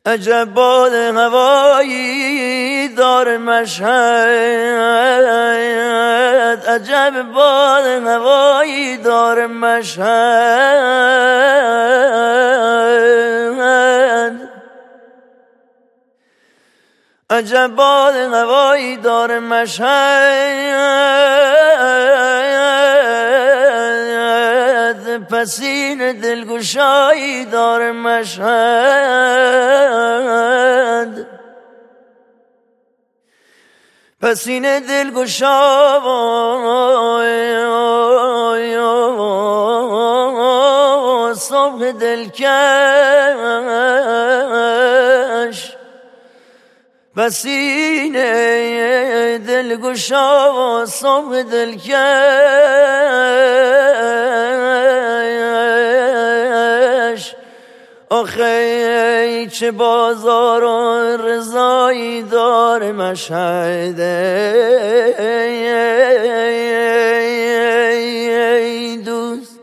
عجب باد هوایی دار مشهد، عجب باد هوایی دار مشهد، عجب باد هوایی دار مشهد، پسین دلگشایی دار مشهد، پسین دلگشا صبح دلکش، پسین دلگشا صبح دلکش، آخه چه بازار و رضایی دار مشهد، ای دوست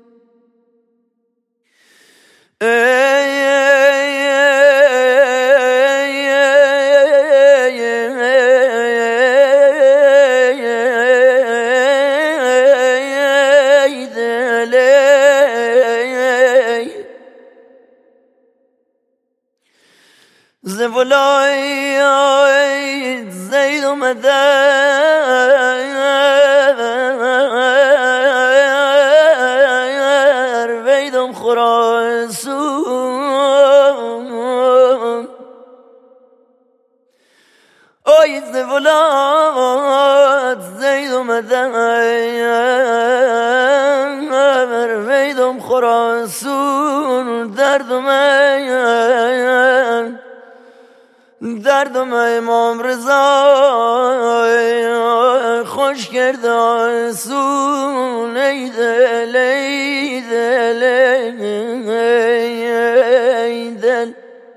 زولای زید اومده ویدم خراسون، آی زولای زید اومده ویدم خراسون، دردم امام رضا خوش کرد آسون، ای دل ای دل ای دل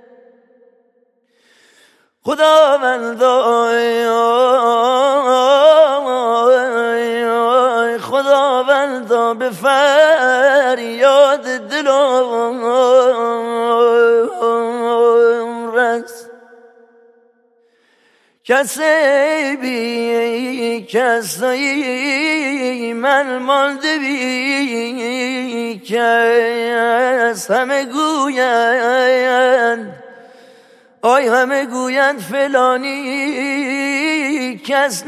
خداوندا به فریاد دلم رس، کسی بی کسی من مانده بی کس، همه گویند آی همه گویند فلانی کس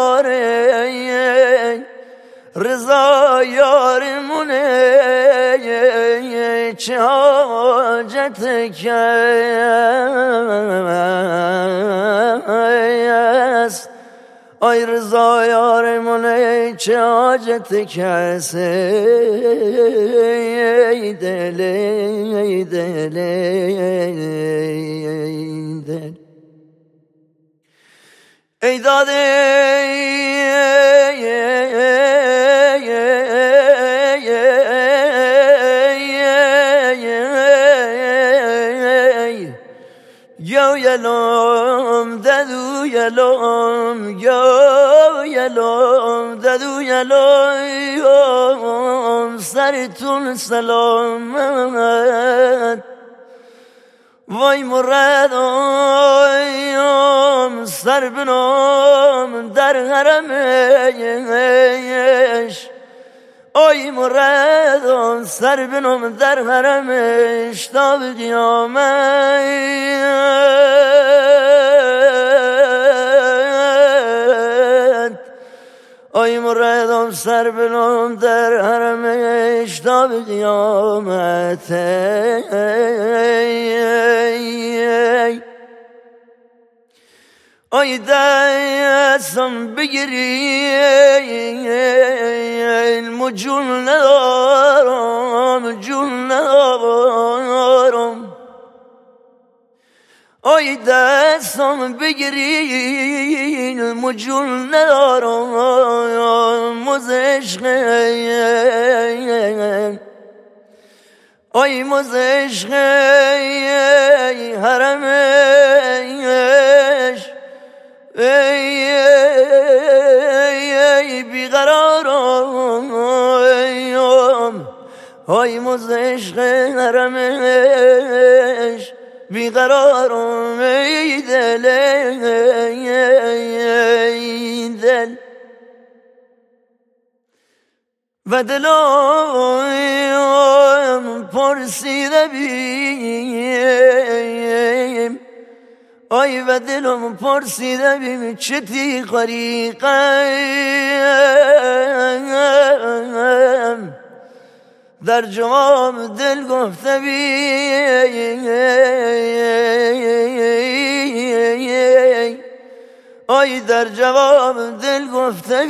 نداره، رضا یارمونه چه حاجت کس، آی رضا یارمونه چه حاجت کس، ای دل ای دل ای دل ای داده یا یلوم ددو یلوم یا یلوم ددو یلوم سرتون سلامت، وای مرادم سر بنام در حرمش، آی مرادم سر بنام در حرمش تا به قیامت، آی مرادم سر بنام در حرمش تا به قیامت، آی دستم بگیری جون ندارم جون ندارم، آی دستم بگیرین جون ندارم مزشق، آی مزشق حرمش، ای بیقرارم، آی مزشق حرمش، بیقرارم ای دل ای دل و دلم پرسیده بیم آی و دلم پرسیده بیم چه غریقم در جواب دل گفته بیم آی در جواب دل گفته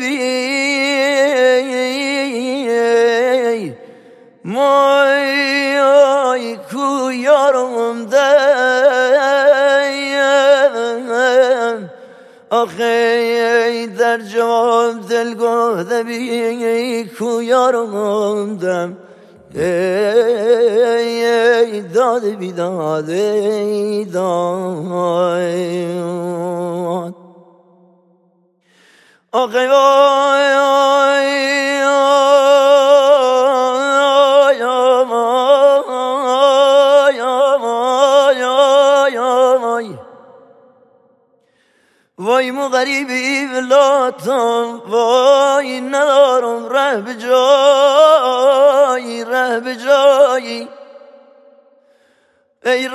بیم مای کو یارم دیم آخه در جواب دل گفته بیم کو یارم دم ای داد بیداد ای داد آخه وای وای مو غریبی ولاتم وای ندارم ره به جایی ره به جایی ای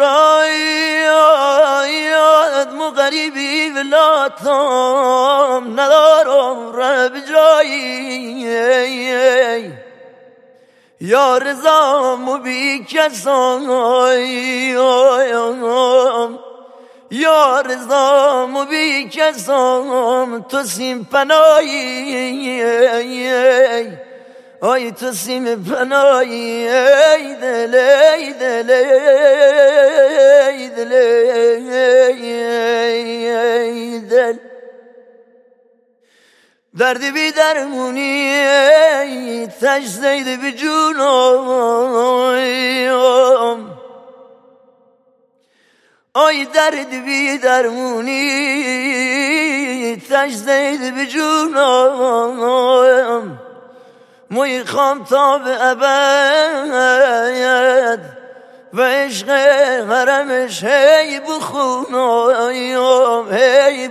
رایت مو غریبی ولاتم ندارم ره به جایی یا رضا مو بی کسان یا رضام بی کسام تو سیم پناهی آی تو سیم پناهی ای دل ای دل ای دل ای دل دردی بی درمونی تش زید بی جونم آی درد بی درمونی تش زید به جونم موی خام تا به ابد و عشق حرمش هی بخونم هی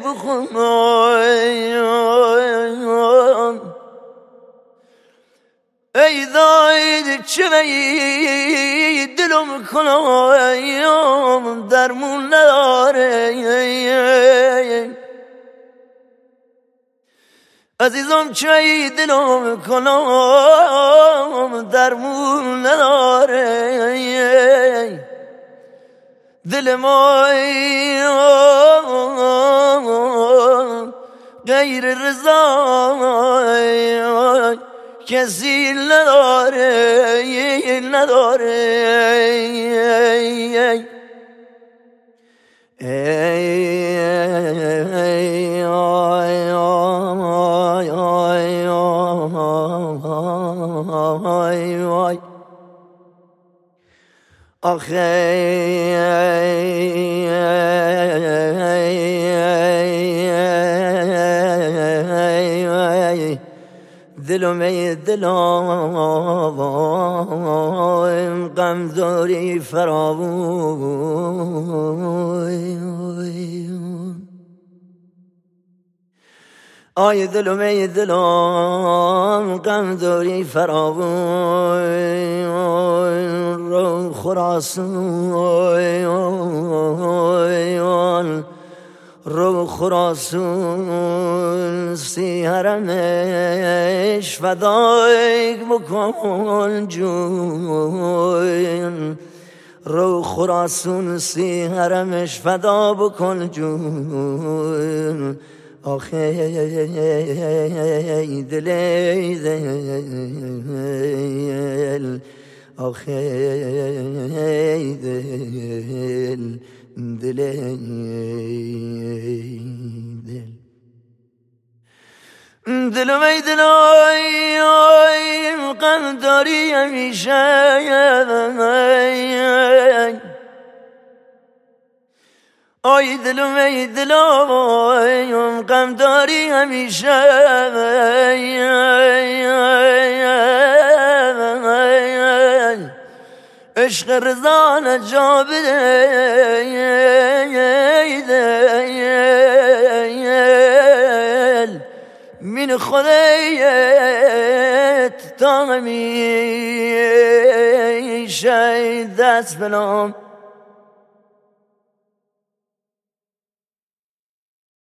بخونم ای داید چه بی دلم کنم درمون نداره عزیزم چه دلم کنم درمون نداره دل ما غیر رضا کسی نداره نداره دلم ای دلم غم داری فراوون آی دلم ای دلم غم داری فراوون رو خراسون رو خراسون سی حرمش فدای بکن جون رو خراسون سی حرمش فدا بکن جون آخه دل آخه دل دلم ای دلم غم داری همیشه آی دلم ای دلم غم داری همیشه عشق رضا نجا بدل من خودت تا همیشه دست بنام